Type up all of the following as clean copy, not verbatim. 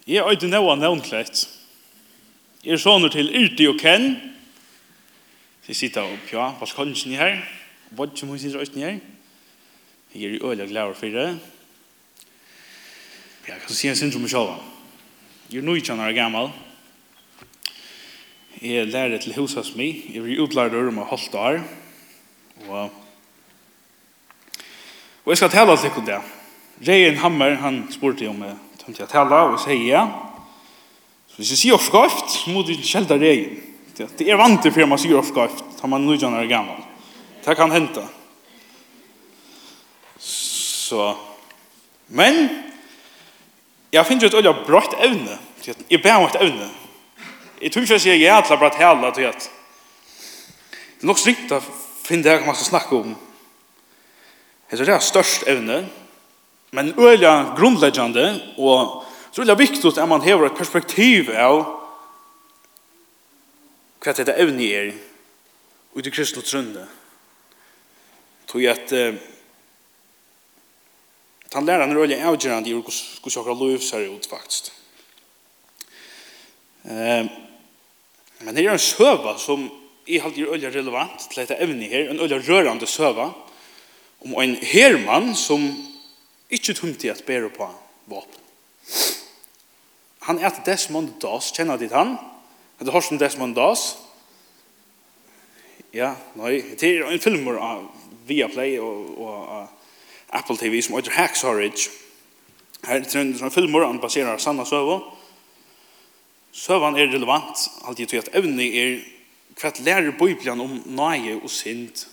Jeg øyde noe nevnklett. Jeg sånner til Yrti og Ken. Jeg sitter opp, ja, balkongen her. Bodje må sitte røysten her. Jeg i øyelig glad for det. Jeg kan si en syndrom selv. Jeg 19 år gammel. Jeg lærer til huset mi. Jeg blir utlært om å holde år. Og jeg skal tale til det. Reien Hammer, han spurte om jeg tømte å tale, og jeg sier ja. Så hvis jeg sier oppskrift, så må du kjelda reien. Det vant til for man sier oppskrift, da man 19 år gammel. Det kan hente. Så, men, jeg finner et øyne brått evne. Jeg ber om et evne. Jeg tror ikke jeg sier ja til å bare tale til at det nok strengt å finne det man skal snakke om. Det er størst evne, men øyne grunnleggende, og så er det viktig at man har et perspektiv av hva dette evne er ut i kristne trunne. Tror jeg at han lærer en øyne avgjørende i hvordan akkurat lov ser ut faktisk. Men det er en søva som er alltid øyne relevant til dette evne her, en øyne rørende søva om en hermann som ikke tømte at bære på våpen. Han er Desmond Doss, kjenner dit han? Er det hørt som Desmond Doss? Ja, nei, det er en film av Viaplay og Apple TV som heter Hacksaw Ridge. Her er det en film han baserer sanne søva. Søvan er relevant, alltid til at evne er hva lærer Bibelen om nøye og synd.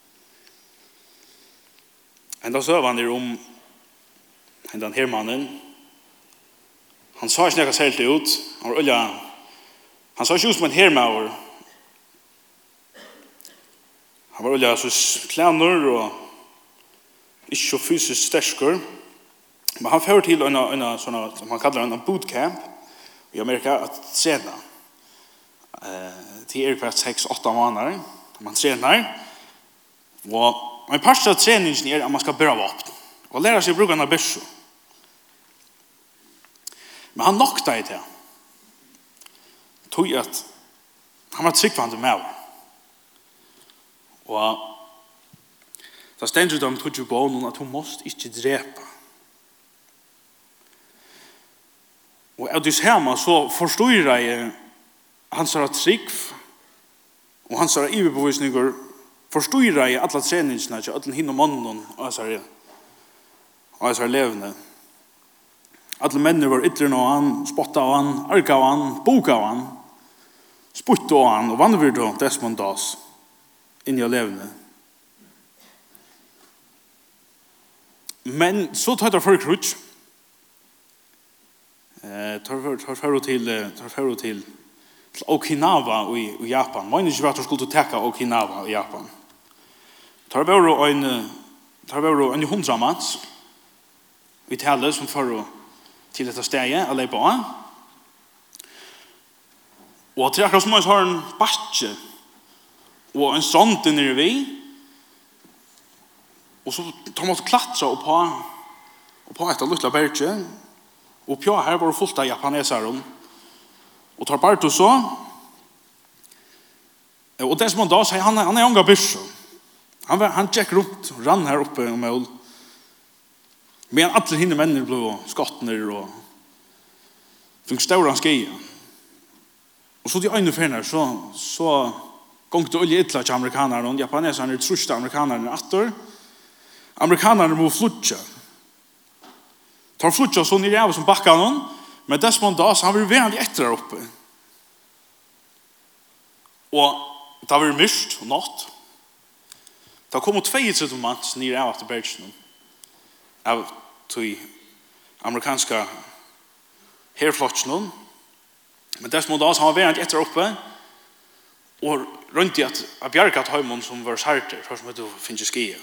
Enda søvan er om den her mannen. Han sa ikke noe særlig ut. Han sa ikke ut som en hermauer. Han var olja klæner og ikke så fysisk stersker. Men han fører til en sånn, som han kaller en bootcamp i Amerika, at trena. Det er hvert 6-8 måneder. Man trener. Og en part av treningen er at man skal bære våpen. Og lære seg å bruke en byrso. Men han nokta i det. Tog at han var tryggvande med. Og da stender de tog på noen at hun måtte ikke drepe. Og av disse hemma så forstår jeg hans tryggv og hans iverbevisninger forstår jeg alle treningsene til alle hinn og mannen og hans levende. Alle mennene var ytterligere av han, spottet av han, arket av han, boket av han, sputtet av han, og vannvirte av Desmond Doss inn i å levende. Men så tar det for krutsk. Tar til Okinawa i Japan. Man ikke vet at skulle takke Okinawa i Japan. Tar en 100 manns i tale som fører til dette stedet, alle på. Og til akkurat som man har en batje og en strand nere vi, og så tar man klatra og på et av luttla berge, og på her var det fullt av japaneseren, og tar bare til så, og det som han da sier, han er unga byrso. Han tjekk rundt, rann her oppe og mål, men alle hinne mennene ble skottner og fikk større han skia. Og så de øyne ferner, så gong det olje ytla til amerikanerne, og japaneserne truste amerikanerne atter. Amerikanerne må flutja. Tar flutja så nere av som bakka noen, men Desmond Doss, han var veldig etter her oppe. Og det var mørkt og natt. Det kom 22 manns nere av etter bergsen. Av de amerikanske herflottsene. Men Desmond Doss, han var veldig etter oppe, og rundt i at bjerget høymon som var særter, for som det finnes skia.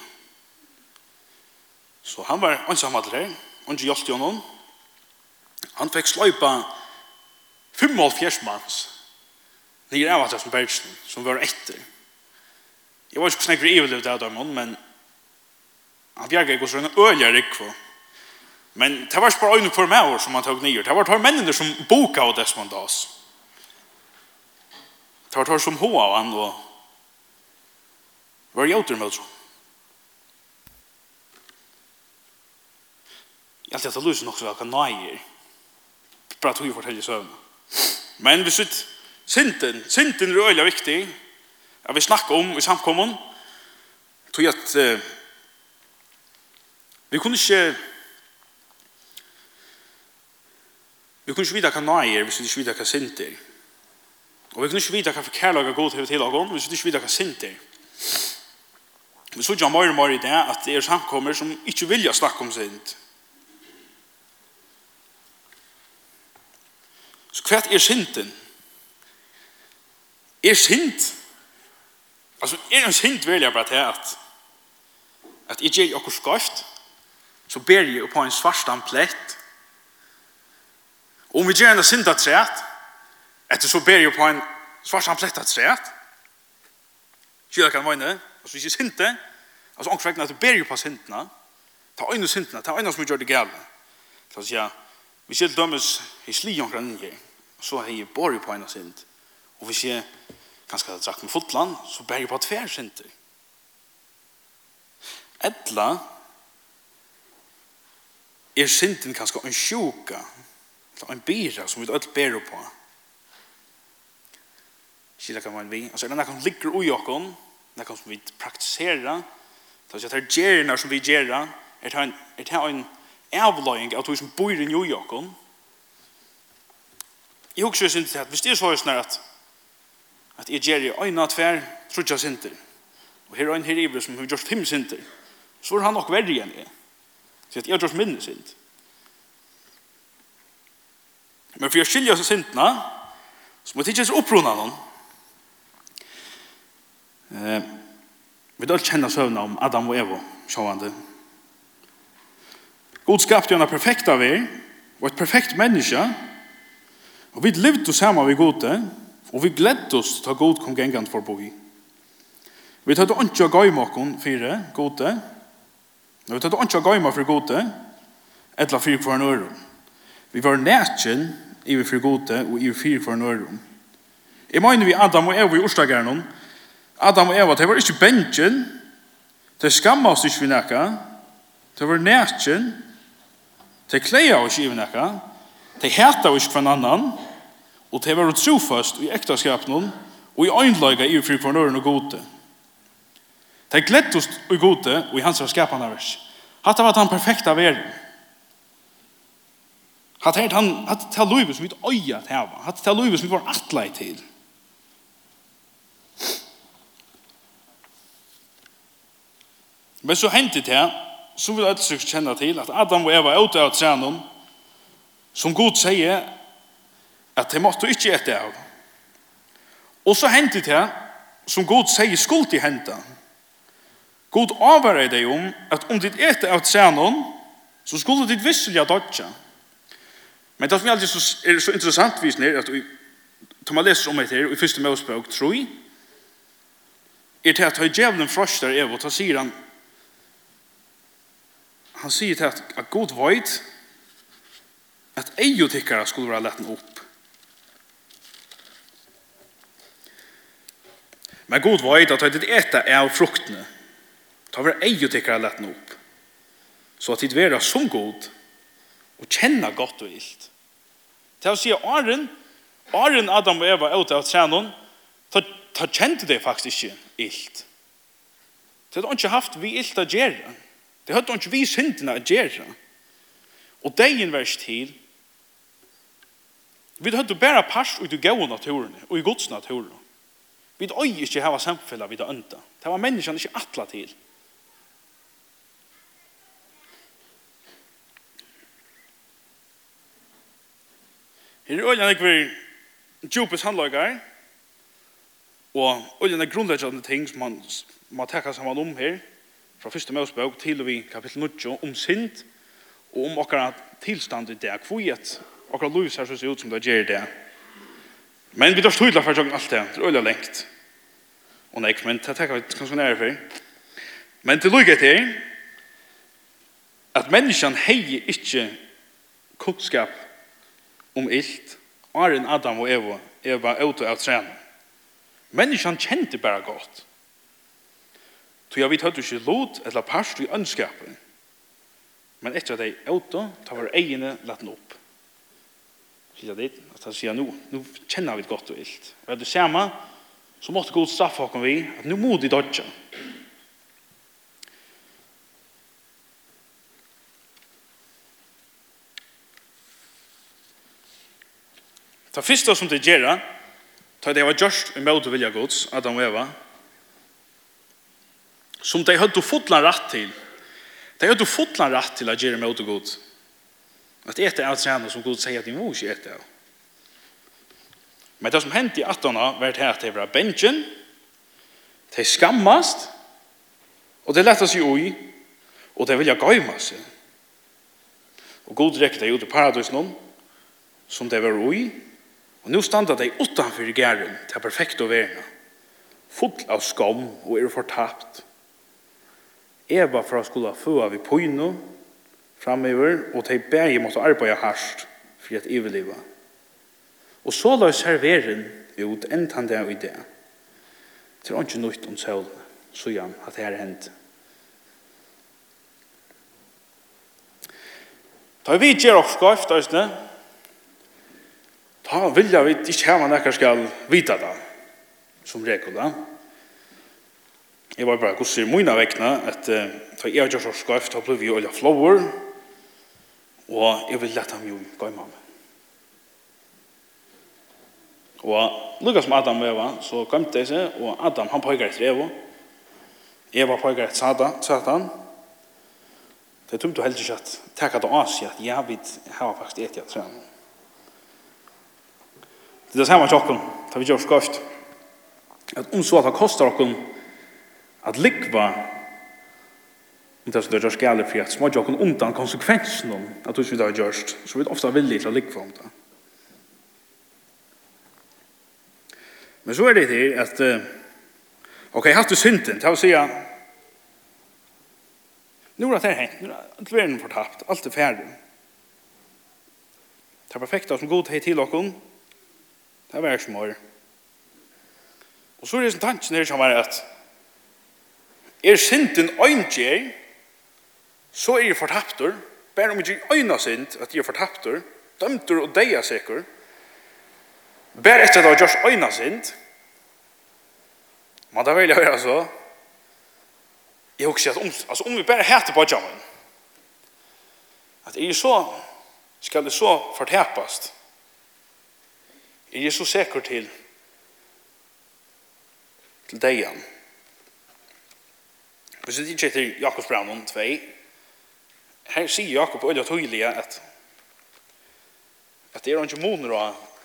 Så han var ansammet her, og ikke hjelpte honom. Han fikk sløypa 45 manns nye av at som bergsen, som var etter. Jeg var ikke snakker iveløvd av dem, men han bjerget ikke hos en øyelig rikv. Men det var ikke bare øyne for meg som man tog nyer. Det var tar mennene som boka av Desmond Doss. Det var tar som hoa av han og var gjøter med så. Jeg alltid har lyst også hva nøyer. Bare tog fortelle søvn. Men hvis synden er øyelig viktig, at vi snakker om i samkommen, tog at vi kunne ikke vite hva nøyer hvis vi ikke vite hva synd er. Og vi kunne ikke vite hva for kærlag er god til å hvis vi ikke vite hva synd er. Vi så ikke mer og mer i det at det er samkommer som ikke vilja snakke om synd. Så hva er synden? Er synd? Altså, er en synd vil jeg bare til at jeg gjør akkur skøft, så ber jeg på en svarstan plett. Og om vi gjør en synd av træt, etter så ber jeg på en svarstan plett av træt. Skylda kan være inne. Altså, hvis jeg synder, altså omkring at du ber jeg på syndene, ta øyne syndene, ta øyne som gjør det gale. Så å si, hvis jeg dømmes i sli omkring her, så har jeg bare på en synd. Og hvis jeg kanskje hadde sagt med fotland, så ber jeg på tver synder. Edla er synden kanskje en sjuka, en bira som vi alt ber på. Skilja kan man vi. Altså er det noe som ligger ui okkon, noe som vi praktiserer, det er gjerna som vi gjerra, er det en avløying av det som bor i ui okkon. Jeg husker synd til at hvis det er så sånn at jeg gjer i øyne tver, trutja synder, og her er en her ibre som har gjort 5 synder, så er han nok verre enn jeg. Så jeg har gjort minne synd. Men for å skilja seg syndene, så må jeg ikke opprona noen. Vi vil kjenne søvna om Adam og Eva, sjående. God skapte en perfekt av og et perfekt menneske, og vi levde sammen med gode, og vi gledde oss til at god kom gengant forbi. Vi tatt ikke å gøyme oss for gode, vi tatt ikke å gøyme for gode, etla for en øre. Vi var nætjen i for gode, og i for en øre. Jeg mener vi Adam og Eva i Orstagerne, Adam og Eva, de var ikke bensjen, de skamma oss ikke vi nekka, de var nætjen, de kleia oss ikke vi nekka, de heta oss ikke for en annan, og de var trofast i ektaskapen, og i øynlaga i for en øre og gode. De gledde oss i gode, og i hans skapande vers. Hatt var han perfekta verden. Hatt til livet som vi øya til hava. Hatt til livet som vi var atlei til. Men så hendte det, så vil jeg kjenne til, at Adam og Eva er ute av trænen, som God sier, at de måtte ikke ete av. Og så hendte det, som God sier, skulle de hente. God avvarer deg om, at om de ete av trænen, så skulle de visselig ha dødja. Men det som er så interessant visning, at når man leser om det her, i 1. Mosebok 3, er til at han djevelen frostar Eva, og da sier han sier til at God vet at eiotikkere skulle være letten opp. Men God vet at det etter av fruktene, da var eiotikkere letten opp. Så at det være som god, og kjenne godt og ilt. Til å si at Aren, Adam og Eva ut av trænen, da kjente det faktisk ikke ilt. Det hadde ikke haft vi ilt å gjøre. Det hadde ikke vi syndene å gjøre. Og dagen vers til, vi hadde bare pass ut i gode naturen, og i Guds naturen. Vi hadde ikke hava samfunnet vi hadde ønta. Det var menneskene ikke atla til. Her er oljen ikke djupes handlager, og oljen er grunnleggende ting som man må tenke sammen om her, fra 1. Mosebok til vi kapittel 9, om synd, og om akkurat tilstand i det, kviet akkurat lus her så ser ut som det gjør det. Men vi tar støyla for alt det, det er oljen lengt. Og nei, men det tenker vi kanskje nære for. Men til lukket her, at menneskene heier ikke kunnskap om ilt, Aren Adam og Eva ute av trænen. Menneskene kjente bare godt. Så jeg vet at du ikke lot eller parst i ønskapet. Men etter at jeg ute, tar var egene latt den opp. Så jeg sier nå kjenner vi godt og ilt. Og det samme, så måtte God straffe oss vi, at nå må de dodge. Det første som det gjør, da det var gjørst i møte vilja Guds, Adam og Eva, som de hadde fotland rett til. De hadde fotland rett til å gjøre møte Gud. At ete av trene som Gud sier at de må ikke ete av. Men det som hendte i 18 var det at de var benchen, de skammast, og de lette seg ui, og de vilja gøyma seg. Og Gud rekte de ut i paradisen som de var ui, og nå standa de utanfor gæren til perfekt å være, full av skam og fortapt. Eva fra skulle få av i pøyno framöver, og de begge måtte arbeide hardt for at overleve. Og så la serveren ut enn det og i det. Det er ikke nytt om selv, så ja, at det her hendt. Da vi gjør oss skøft, da vil jeg ikke ha man ikke skal vite det, som regel da. Jeg var bare gosser mine vekkene, at da jeg gjør oss skøft, da ble vi olja flower, og jeg vil lette ham jo gå i mamma. Og lukket som Adam og Eva, så gømte jeg seg, og Adam han pøyger etter Eva pøyger etter Satan. Det tog du heller ikke at takk at av seg at jeg vil ha faktisk et jeg trener. Det er det samme tjokken, da vi gjør skøft. At så at det koster oss at likva det som det gjør skjæler for at små tjokken undan konsekvensen at vi har gjørst, så vi ofte villig til å likva om det. Men så det til at ok, jeg har hatt synden til å si nå er det hendt, nå er alt verden fortapt, alt er ferdig. Det er perfekt som god hei til dere, det er vært smør. Og så det som tanken her som er at synden øyngjer, så jeg fortapter, bare om ikke øyna synd at jeg fortapter, dømter og deia sikker, bare etter at det har gjort øyna synd, men da vil jeg høre så, jeg husker at om vi bare heter på jammen, at jeg så, skal det så fortapast, jeg så sikker til deian. Hvis det ikke til Jakobs Braunen 2, her sier Jakob øyla tydelig at det ikke moner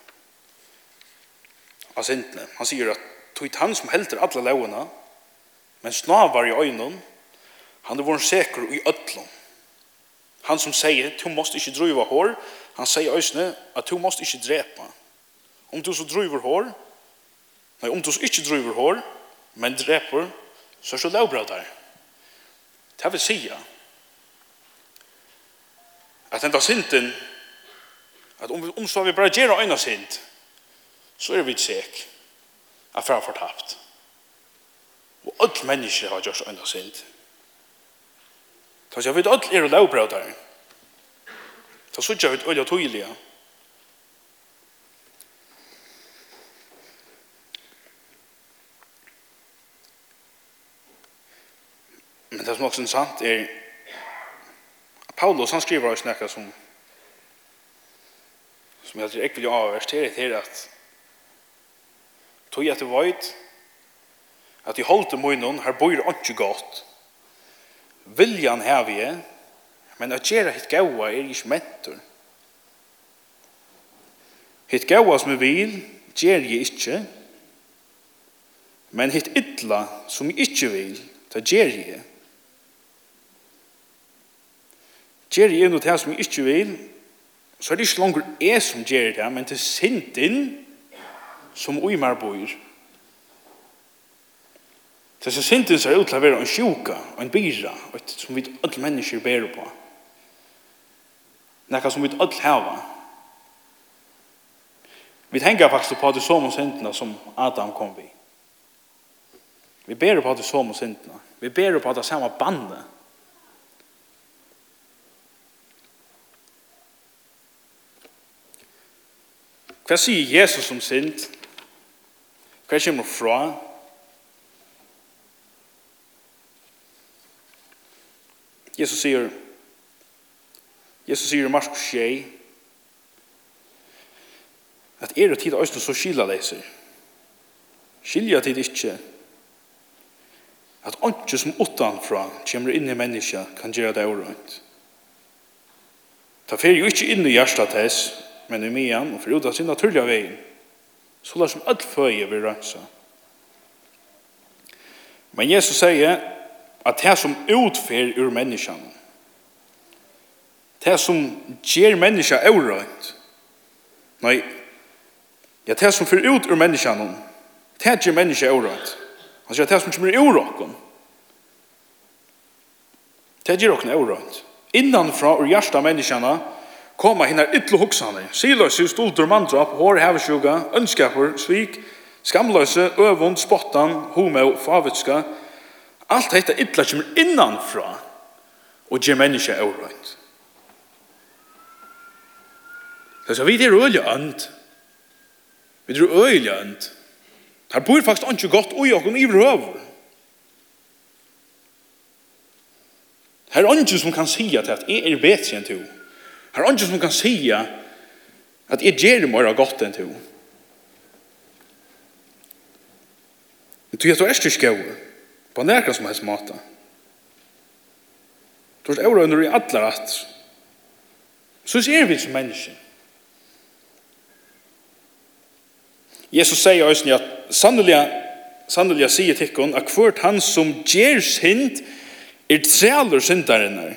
av syndene. Han sier at tog han som helter alle lovene, men snavar i øynene, han vært sikker i ødlom. Han som sier, du måste ikke drive hår, han sier øysene at du måste ikke drepa. Om du så driver hår, om du så ikke driver hår, men dreper, så er det lovbrødder. Det vil si at enda synden, at om så vi bare gjør øyne synd, så er vi sek at fra fortapt. Og alle mennesker har gjort øyne synd. Så jeg vet at alle er lovbrødder. Så synes jeg øyne tydelige. Men det som også er sant er at Paulus han skriver oss noe som jeg ikke vil avverst til at tog jeg til veit at i holdt til munnen her bor ikke godt. Viljan har vi, men at gjøre hitt gaua er ikke mentor. Hitt gaua som jeg vil, gjør jeg ikke, men hitt ytla som jeg ikke vil, det gjør jeg. Gjør jeg noe til som jeg ikke vil, så er det ikke langer jeg som gjør det, men til synden som uimar bor. Til synden ser ut til å være en sjuka, en byra, som vi alle mennesker ber på. Nekka som vi öll hava. Vi tänker faktiskt på det som syndena som Adam kom vid. Vi ber på det som syndena. Vi ber på det samma bandet. Vad säger Jesus om synd? Vad kommer fra? Jesus säger i Markus 6 at og tid øyne så skilja leser. Skilja tid ikke at ikke som utanfra kommer inn i menneska kan gjøre det orønt. Ta fer jo ikke inn i hjertet tess, men i mean og for ut av sin naturliga veien. Så la som alt føye vil rønsa. Men Jesus sier at det som utfer ur menneskan, det som gjør menneska orønt, nei, ja, det som fer ut ur menneskan, det gjør menneska orønt. Han sier at det som kommer ur okken, det gjør okken orønt. Innanfra ur hjärsta människorna komma hinna ytterligare hoxande. Silöse, stolter, mandrap, hår, hävsjuga, önskapor, svik, skamlöse, övund, spottan, homo, favitska. Allt detta ytterligare kommer innanfra och ger människa orönt. Så vi är öliga önd. Vi är öliga önd. Här bor faktiskt inte gott och jag kommer i röver. Här är ingen som kan säga att jag är bättre än du. Här är ingen som kan säga att jag ger mer gott än du. Men du är inte skål på närka som helst mata. Du är öra under i alla rätt. Så ser vi som människor. Jesus säger också att sannolikt säger till hon att kvart han som ger synd träler syndaren.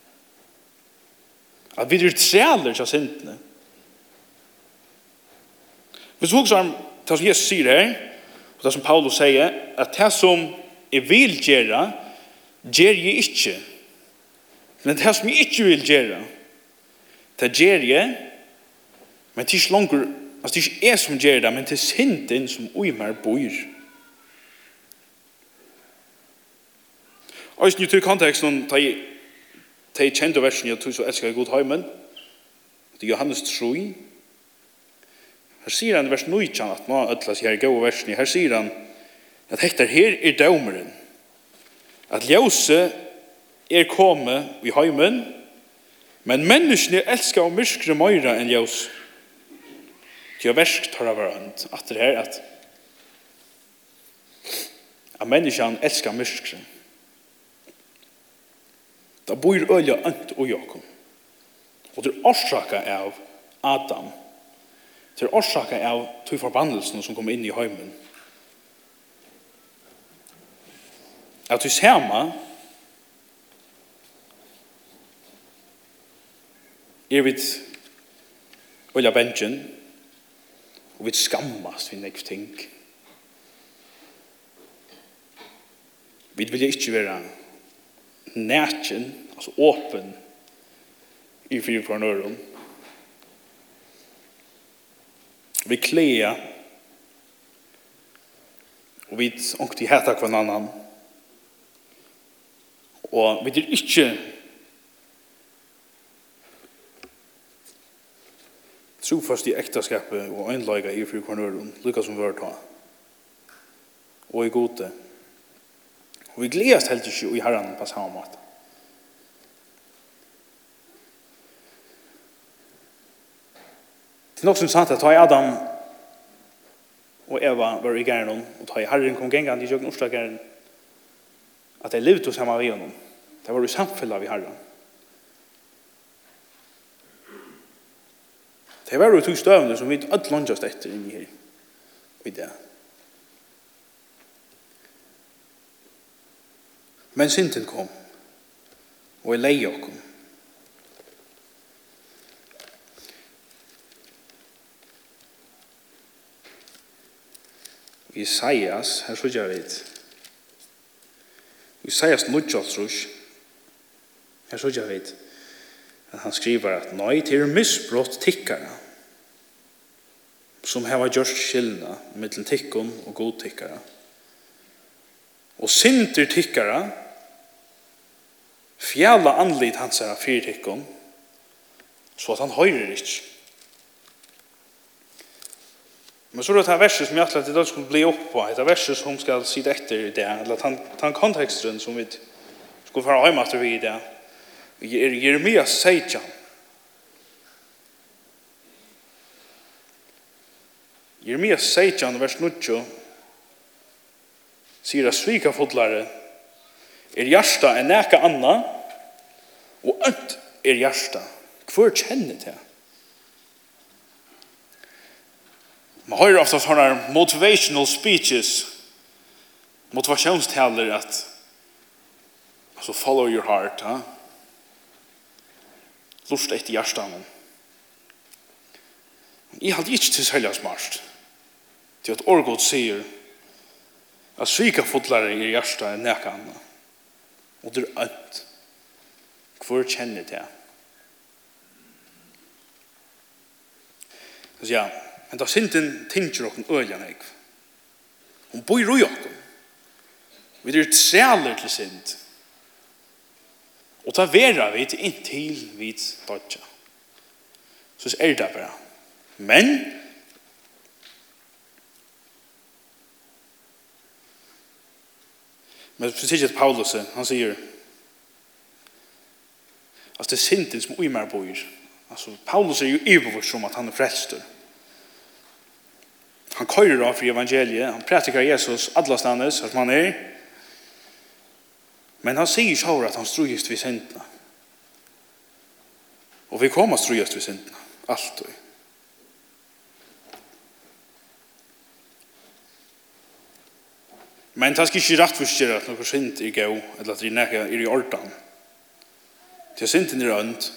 Att vi träler så syndene. Vi såg som det som Jesus säger här, och det som Paulus säger, att det som jag vill göra, gör jag inte. Men det som jag inte vill göra, det gör jag, men det är inte långt, alltså det är inte jag som gör det, men det är synden som i mig bor. Og i ny kontekst, de kjente versen, jeg tror så elsker jeg god heimen, det er Johannes 3. Her sier han i vers 9, at nå øtlas her gode versen, her sier han at dette her dømeren, at ljøse kommet i heimen, men menneskene elsker å myskre møyre enn ljøs. De har versk tar av hverandre, at det her at menneskene elsker myskre. Da bor øya ønt og Jakob. Og det orsaka av Adam. Det orsaka av to forbannelsen som kom inn i heimen. At vi sama vi øya bensjen og vi skammast vi nekv ting. Vi vil ikke være näken, alltså öppen i fyra från öron. Vi klea och vi åkte häta kvar en annan. Och vi är inte trofast i äktenskapet och enlaga i fyra från öron, lika som vi har ta. Och i gode. Og vi gledes helt ikke i Herren på samme måte. Det er nok som sant at ta i Adam og Eva var i gærnen, og ta i Herren kom gengene i jøkken orsdageren, at de levde hos henne av igjennom. Det var i samfunnet av Herren. Det var jo to støvner som vi alt lønnsast etter inni her. Og i det. Men synden kom, og jeg leie okkom. Isaias, her så jeg vet. Isaias 9, her så jeg vet. Han skriver at nei til misbrott tikkara som hava gjort skillna mellom tikkun og god tikkara. Og synder tikkara fjalla anlit hans er fyr tikkun så at han høyrer ikke. Men så er det verset som jeg at det skulle bli opp på, det verset som skal sitte etter det, eller den konteksten som vi skulle fara hjemme etter vi i det. Jeremia 16. Jeremia 16, vers 9, sier at svika fodlare hjärsta neka anna, og ønt hjärsta. Hvor kjenner det? Man hører ofta sånne motivational speeches, motivationstaler at altså follow your heart, lust etter hjertan. Jeg hadde ikke til sælja smart til at Orgod sier at svika fodlare hjärsta neka anna, og det ønt. Hvor kjenner det? Så ja, men da synden tinger okken øyla nek. Hun bor i okken. Vi trealer til synd. Og ta vera vi til inntil vi dodja. Så er det bare. Men så sier ikke Paulus, han sier altså det er synden som uimer bor. Altså Paulus er jo ivervurs om at han er frelster. Han køyrer av for evangeliet, han prætikar Jesus allastandes, som han er. Men han sier så at han strujist vid syndene. Og vi kommer strujist vid syndene, alltid. Men det skal ikke rettforskjøre at noe synd er gau, eller at det er i ordan. Det er synden er ønt.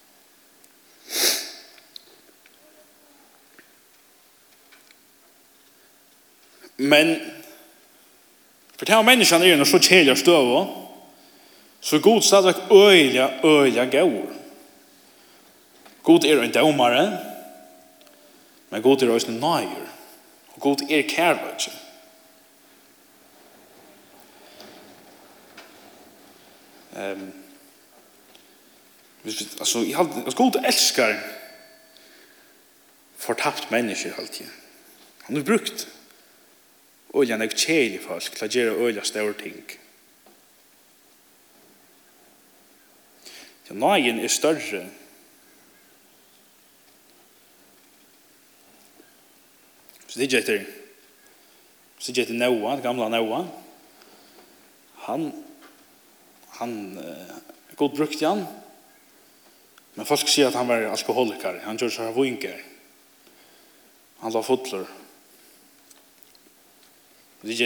Men for det her menneskene er når så kjelja støv så er god stadig øyla gaur. God er en daumare, men god er også nøyer. Og god er kærløyse. Altså, god elskar fortapt mennesker alltid. Han har brukt øyla nek kjelig folk til å gjøre øyla større ting. Ja, nøyen er større. Så det er ikke Noah, det gamle Noah. Han god brukte han. Men folk sier at han var alkoholiker. Han gjør seg vinker. Han la fotler. Det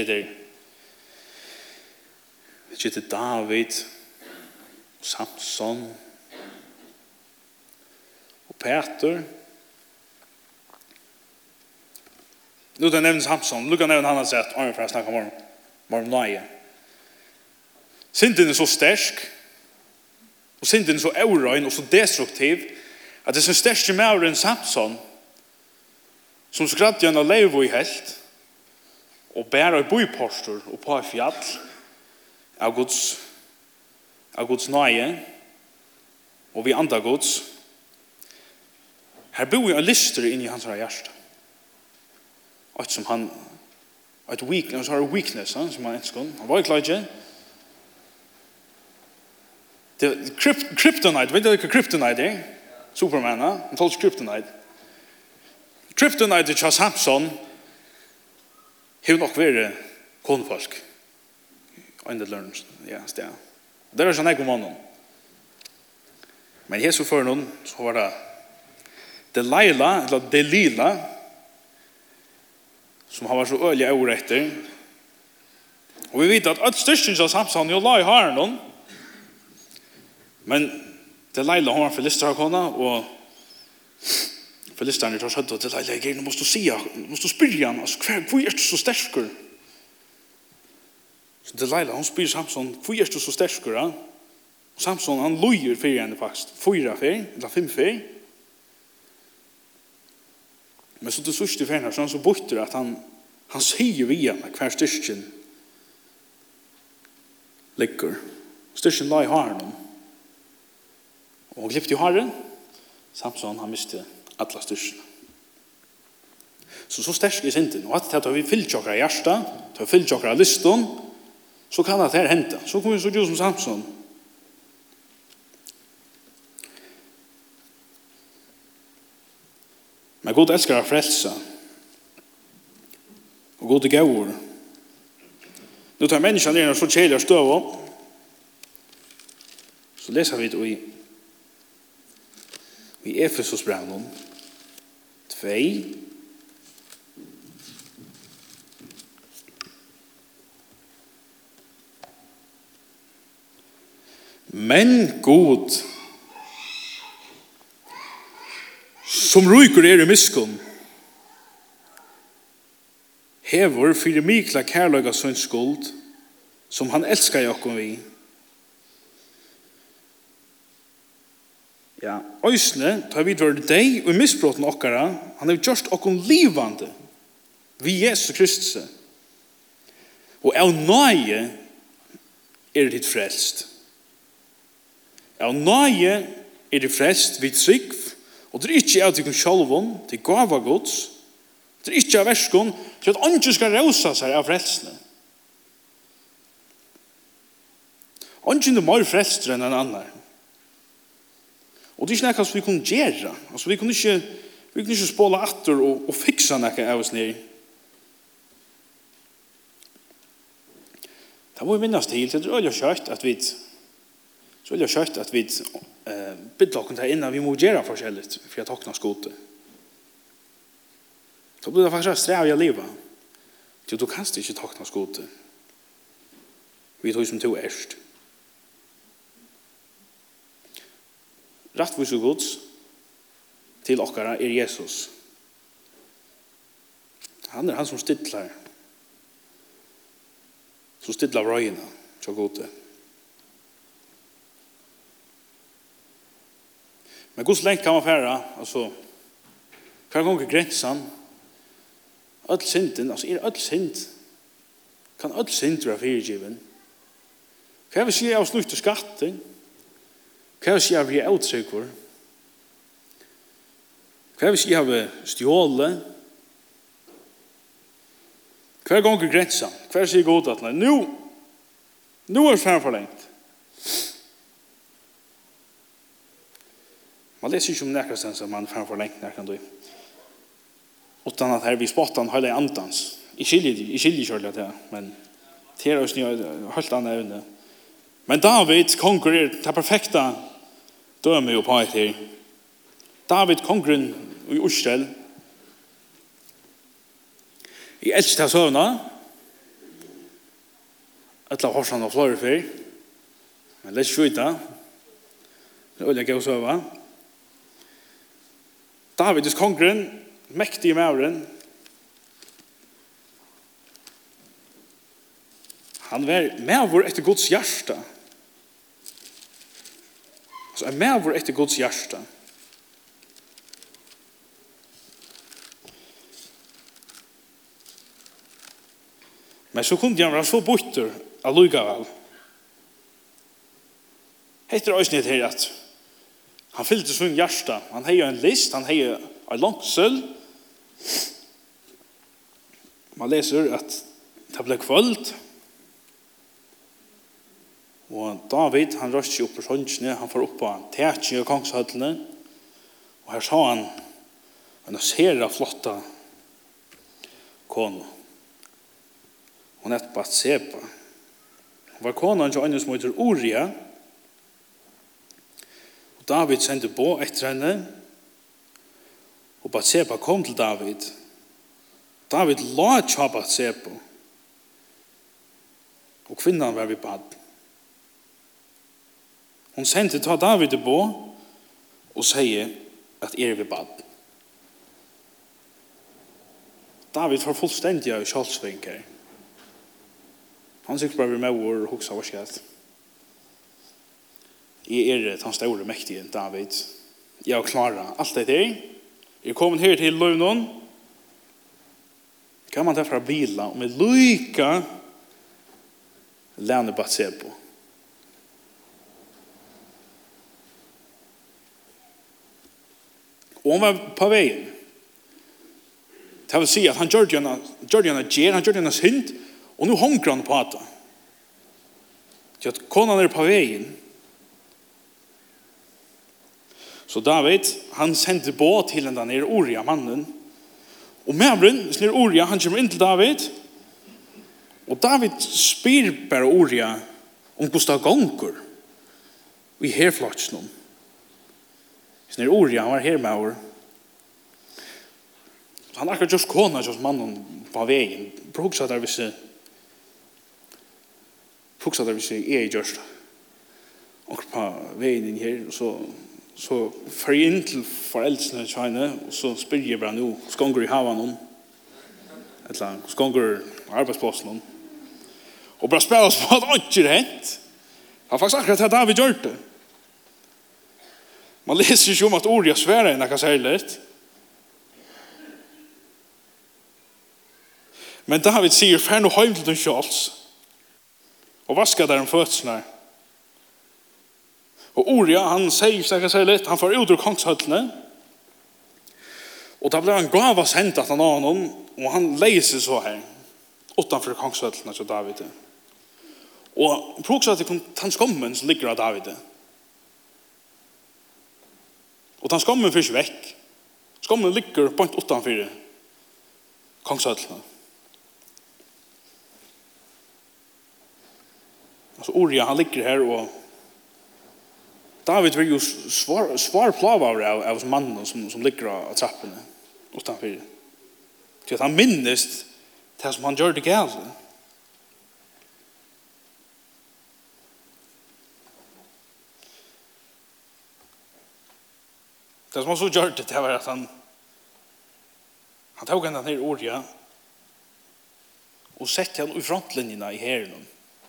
er David, Samson og Peter. Nu da nevner Samson, lukka nevner han har sett, for jeg snakker om nøye. Synden er så sterk, og synden er så eurøyn og så destruktiv, at det er så sterske med enn Samson, som skradde gjennom leivo i helt, og bæra i boipostur og på i fjall av Guds nøye og vi andre Guds. Her bor en lister inn i hans hjerte. Og som han et weakness som han ønsker. Han var ikke klart. Kryptonite, vet du hva kryptonite er? Superman, han tåls kryptonite. Kryptonite til Samson har nok vært konfolk. Enda lønns, ja, sted. Det var sånn jeg om honom. Men Jesus for noen, så var det Delilah, eller Delila, som har vært så øyelig ord etter. Og vi vet at alt styrsten av Samson jo la i haren noen. Men Delilah, hun var filister av kona, og filisterne tar søtt, og Delilah, nå måste du sige, måste du spyrre han, altså, hvor er du så stersker? Så Delilah, hun spyr Samson, hvor er du så stersker, ja? Samson, han lojer för henne faktiskt. 4 för, eller 5 för. Men så till sista för henne, så bortar att han säger via henne hver styrken ligger. Styrken la i haren. Och klippte i haren. Samson, han miste alla styrken. Så stärsk är synden. Och att vi fylltjockar i hjärsta, tar vi fylltjockar i listan, så kan det här hända. Så kommer vi så gjort som Samson. Men God älskar att frälsa. Och God är gåvor. Nu tar människan ner och så kjälar stöv. Så läser vi det i Efesusbrevet 2. Men God, som ryker i miskunn, hever for mikla kærløyga sin skuld, som han elskar jakom vi. Ja, øysene tar vi dvart deg og misbrotten okkara, han har gjort okkom livande vi Jesus Kristus. Og av nøye det frelst. Av nøye det frelst vid trygg, og det ikke av til sjálvum, til gava gods, det ikke av verskon, til at andre skal rausa seg av frelsene. Andre er mer frelster enn en annan. Og det er ikke noe vi kunne gjøre. Altså, vi kunne ikke spåle atter og fikse noe av oss ned. Det må vi minnes til. Det er veldig kjøtt at vi bidder oss til innan vi må gjøre forskjellig for å takne skote. Så blir det faktisk strev i livet. Du kan ikke takne skote. Vi tar som to erst. Rättvis och Guds till okkara Jesus. Han han som stilla röjna så gode. Men Guds länk kan man färra, alltså kan gå gränsen. Öll synden, alltså öll synd. Kan öll synd vara förgiven. Kan vi se av slutt skatten? Hva hvis jeg har uttrykker? Hva hvis jeg har stjålet? Hva ganger grensen? Hva sier god at nå det framforlengt? Man leser ikke om nærkastens at man framforlengt nærkand. Utan at her vi spottar hele andans. I skiljer kjørlig til, men det oss helt annet evne. Men David konkurrerer det perfekta døme jo på et her. David kongren i Urstel. I eldste søvna. Et av horsene og flore fyr. Men det er skjøyta. Det er øyelig gøy søva. David er kongren, mektig med åren. Han var med vår etter Guds hjärsta. Så är med vår etter Guds hjärsta. Men så kunde han vara så butter av Lugaval. Heter det här att han fyllde sin hjärsta. Han hade en list, han hade en långsöl. Man läser att det blev kvöld. Og David, han røste seg opp på sånnsene, han får opp på teatjen og kongshøttene, og her sa han en sera flotta kone. Hun er Batseba. Hun var konen til en som heter Uria, og David sendte på etter henne, og Batseba kom til David. David la tja Batseba, og kvinnan var vid bad. Hon sendte ta David på og sier at ved bad. David var fullstendig av kjølsvinker. Han sikkert bare med ord og hoksa var skjedd. Jeg den store mektige David. Jeg har klaret alt det der. Jeg er kommet her til løvnen. Kan man derfor bila og med lyka lærne Batsebo. Og han var på veien. Det vil si at han gjør det han gjør det synd, og nå hongrer han på det. Så at konan på veien. Så David, han sendte båt til den der Uria, mannen. Og medbrunn, hvis Uria, han kommer inn til David, og David spyr bare Uria om hvordan det gonger i herflatsen. Hvis Uria, han var her med over. Han akkurat just kona hos mannen på veien. Proksa der hvis jeg gjørst og på veien inn her, så fer jeg inn til foreldrene China, og så spyr jeg bare nå, skonger i havan noen, eller skonger arbeidsplassen noen, og bare spiller oss på at det ikke er hent. Det var faktisk akkurat det David gjør det. Man leser ikke om at Uria sværer enn akkurat særlig. Men David sier, fær nå heim til den kjøls, og vasker der en fødsel her. Og Uria, han sier litt, han får ut ur kongshøttene, og da ble han gava sendt at han har noen, og han leiser så her, utenfor kongshøttene til David. Og proksa til den skommen som ligger av David. Og den skommen fyrer vekk. Skommen ligger på en utenfor kongshøttene. Altså Uria, han ligger her, og David vil jo svar plava av mannen som ligger av trappene utenfor. Til at han minnes det som han gjør det galt. Det som han så gjør det var at han tog henne ned Uria og sette henne i frontlinjene i herren.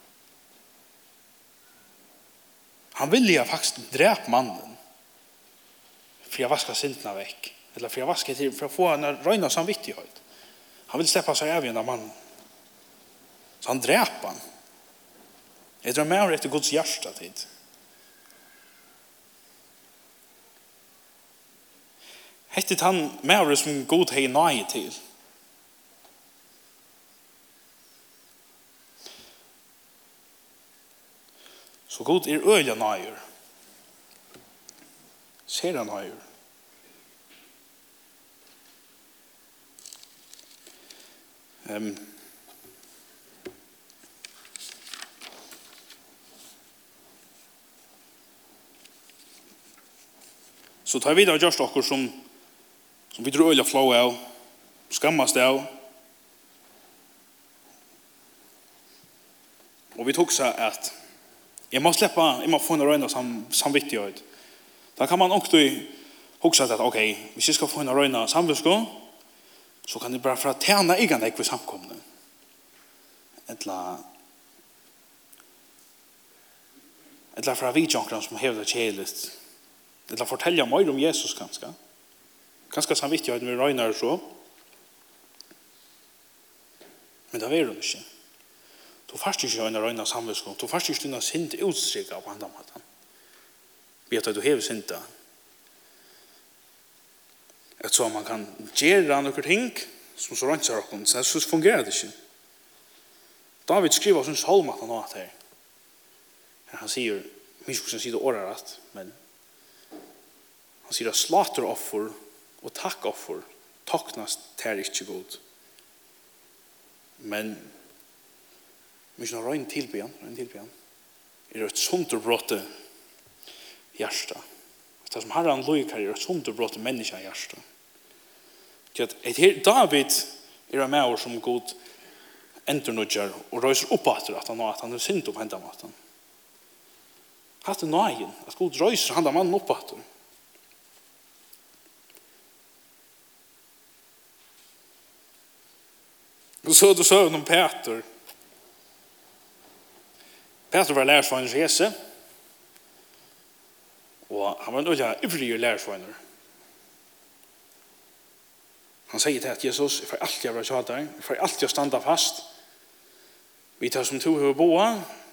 Han ville jo faktisk drepe mannen for å vaske syndene vekk. Eller for å få en røyne samvittighet. Han ville slippe seg av av mannen. Så han dreper han. Jeg tror mer etter Guds hjerte tid. Hettet han mer som God hei nøye til. Så God øyla nøyer. Ser han nøyer. Så tar vi da gjørst okkur som vi tror øyla flå av, skammast av, og vi tok seg at jeg må få en røyne samvittighet. Da kan man også huske at, ok, hvis jeg skal få en røyne samvittighet, så kan jeg bare fra tjene egen ekve samkomne. Eller fra vidjankene som hever det kjelet. Eller fortelle mer om Jesus kanskje. Kanskje samvittighet med røyne og så. Men det er det ikke. Du først ikke en røyne samvittighet. Du først ikke denne sint utstrykket på andre måten. Vet at du hever sinta. At så man kan gjøre noen ting som så rønner seg, så fungerer det ikke. David skriver sin salm at han har det her. Han sier, minst hvordan sier det året rett, men han sier at slateroffer og takkoffer taknast ter ikke god. Men minst når røyne tilbyan, er et sunderbråte hjärsta. Det som Herren lojkar är ett sunderbrått människa hjärsta. David är med oss som god enternudjar och röjser upp att han är synd på hända maten. Hatt är nöjen att god röjser hända mannen upp att och så då sa om Peter. Peter var lärsvaren Jesu. Og han var en øyla ivrig lærersvøyner. Han sier til at Jesus, jeg får alltid å være tjater, jeg får alltid å standa fast. Vi tar som to høy boa,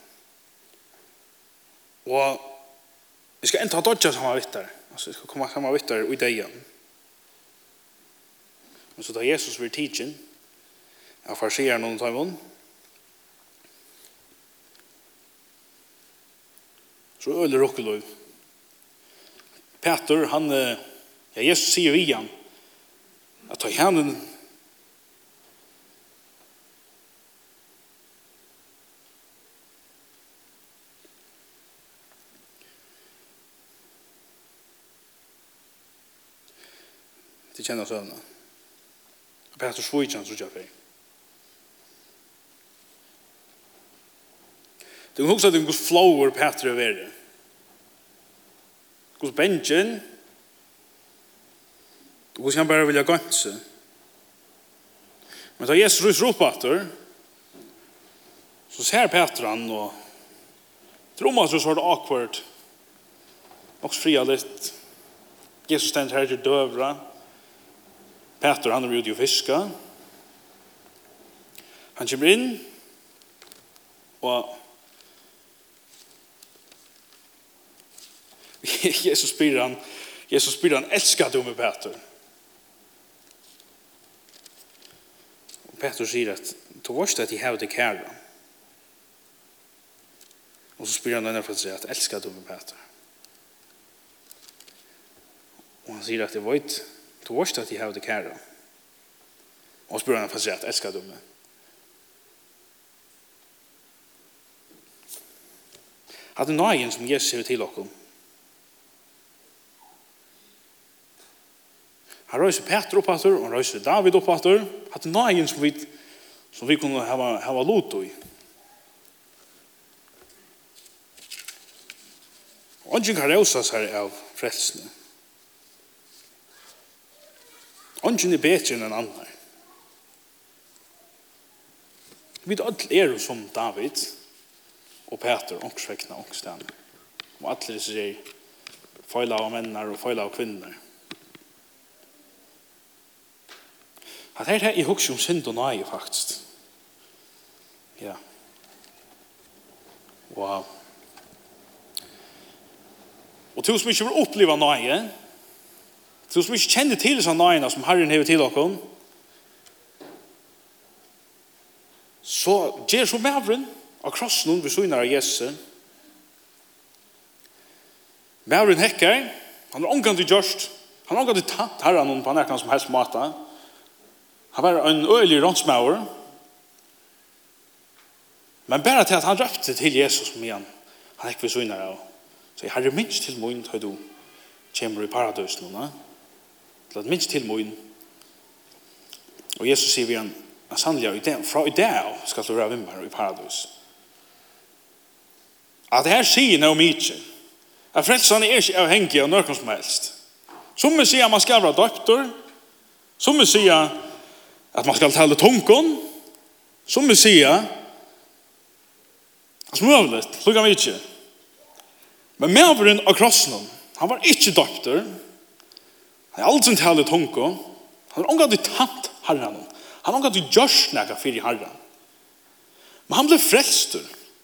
og vi skal enda dodja samme vittar. Altså, vi skal komme samme vittar i deg igjen. Men så da Jesus vil tidsin, jeg farsier noen tøymon, så øler rokkeløy. Peter, han, ja, Jesus sier vi igjen, at ta handen til kjenner søvnene. Peter Svojtjan, så kjøper jeg. Du kan huske at det er en god flower Peter er verre. God benchen. Du kan bare vilja ganske. Men da Jesus ryser opp etter, så ser Peter han, og tror man at det er så awkward. Også fria litt. Jesus stender her til døvra. Peter, han er ute og fiska. Han kommer inn, og Jesus spyr han, elskar du med Peter? Og Peter sier at, du varst at jeg har det kæra. Og så spyr han denne for å si at, elskar du med Peter? Og han sier at, jeg vet, du varst at jeg har det kæra. Og så spyr han for å si at, elskar du med? At det er nøyen som Jesus ser til okkom. Han røyser Peter opp etter, og han røyser David opp etter. At det er nøyen som vi kunne ha lot i. Og ingen kan røysa seg av frelsene. Ingen er bedre enn en annen. Vi er som David og Peter, ångsvekna, ångsten. Og alle disse feila av menner og feila av kvinner. At her er i hukse om synd og nøye, faktisk. Ja. Wow. Og til som ikke vil oppleve nøye, til som ikke kjenner til disse nøyene som Herren hever til dere, så gjør så mavren av krossen ved synet av Jesus. Mavren hekker, han har omgang til gjørst, han har omgang til tatt Herren på nærkene som helst måte. Han var en øyelig rånsmauer. Men bare til at han røpte til Jesus med han ikke vil synne av. Så jeg har minst til min til du kommer i paradis nå. Det minst til min. Og Jesus sier vi han, sannelig, fra i dag skal du være vimmer i paradis. At det her sier noe mye. At frelsene er ikke avhengig av noe som helst. Som vi sier at man skal være døpter. Som vi sier at man skal tale tungen, som vi sier, som mulig, lukka vi ikke. Men medveren av krossen, han var ikke døpter, han har aldri tale tungen, han har omgatt i tatt herren, han har omgatt i gjørsnækka fyrir herren. Men han ble frelster.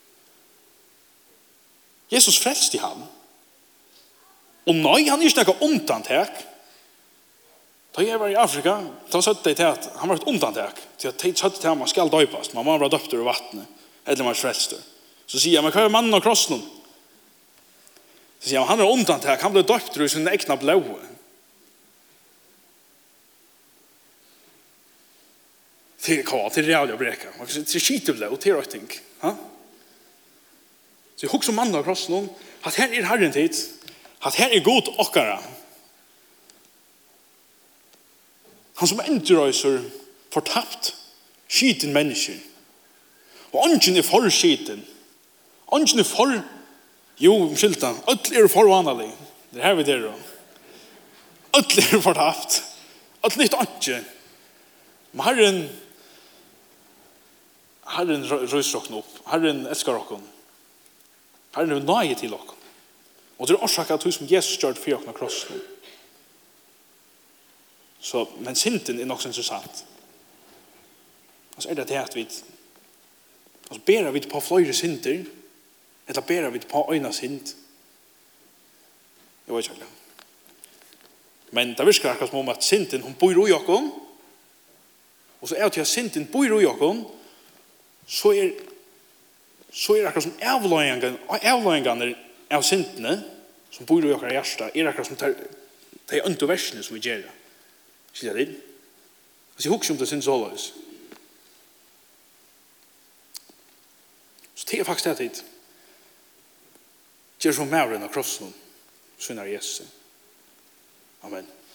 Jesus frelste han. Og nei, han er ikke nekka undantek. Da jeg var i Afrika, da satt de til at han var et undantek, til at de satt til at man skal døypast, man må være døpter i vattnet, eller man er frelster. Så sier jeg, men hva er mannen av krossen? Så sier jeg, han er undantek, han ble døpter i sin egna blåe. Til realia breka, til skiteblå, til røyting. Så jeg husker mannen av krossen, at her er herren tid, at her er god okkara. Han som endrøyser fortapt skiten mennesker. Og ånden er for skiten. Ånden er for, skilta, ødel er for vanlig. Det her vi der da. Ødel er fortapt. Ødel er ikke. Men Herren røyser oss opp. Herren elsker oss. Herren er nøye til oss. Og det er årsak at som Jesus gjør det for åkne krossen. Så, men synden er nok så interessant. Altså det at vi altså ber vi på flere synder, eller ber vi på øyne synd. Jeg vet ikke. Men det virker akkurat som om at synden, hun bor i åkken, og så er det til at synden bor i åkken, så er akkurat som avløyngene av syndene, som bor i åkken hjärsta, er akkurat som de underversene som vi gjør. Skilja det? Altså jeg husker om det synd så løs. Så det er faktisk det tid. Gjør som mæren av krossen, synder Jesus. Amen.